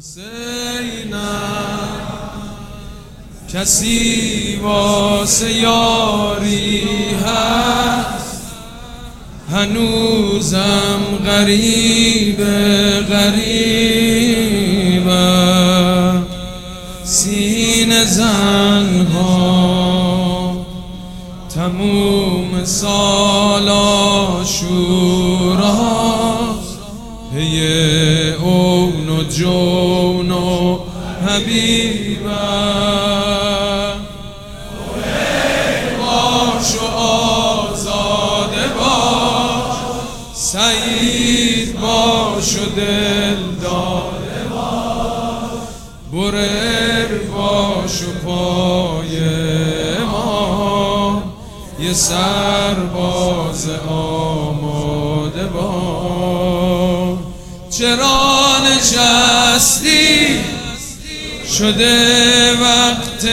حسینم کسی واسه یاری هست، هنوزم غریبم. سینه زنها تموم سال عاشوراست، پی اون و جون و حبیبم. باش و آزاده باش، سعید باش و دل داده باش، برر باش و پای ما یه سرباز آماده باش. چرا نشستی شده وقت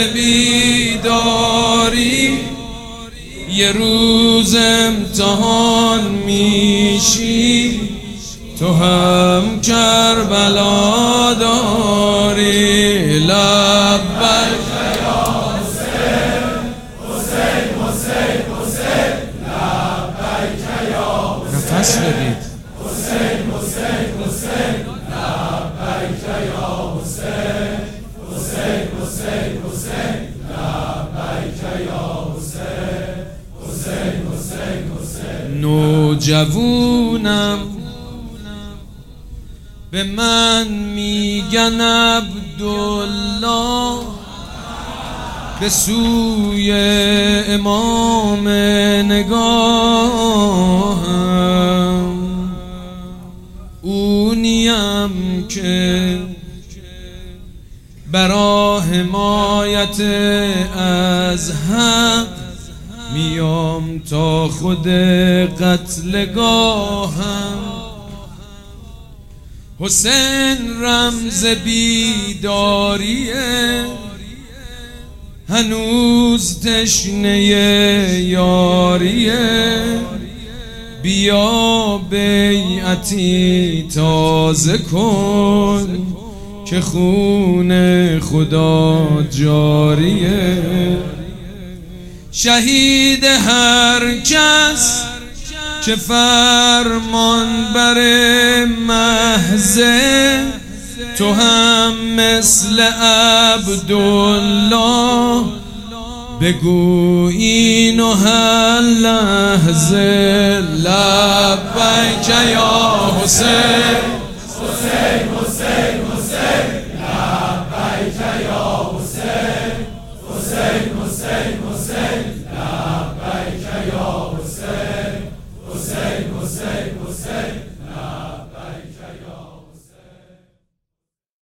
بیداری، یه روز امتحان میشی تو هم کربلا داری. لبیک یا حسین، حسین حسین حسین، لبیک یا حسین. نفس بدید. حسین حسین حسین، لبیک یا حسین، حسین حسین حسین، لبیک یا حسین، حسین حسین حسین. نوجوونم به من میگن عبدالله، به سوی امام نگاهم، اونیم که برا حمایت از حق میام تا خود قتلگاهم. حسین رمز بیداریه، هنوز تشنه یاریه. بیا بیعتی تازه کن که خون خدا جاریه. شهید هر کس که فرمان بر محضه، تو هم مثل عبدالله بگو اینو هر لحظه. لبیک یا حسین، حسین حسین حسین، لبیک یا حسین، حسین حسین حسین، لبیک یا حسین، حسین حسین حسین.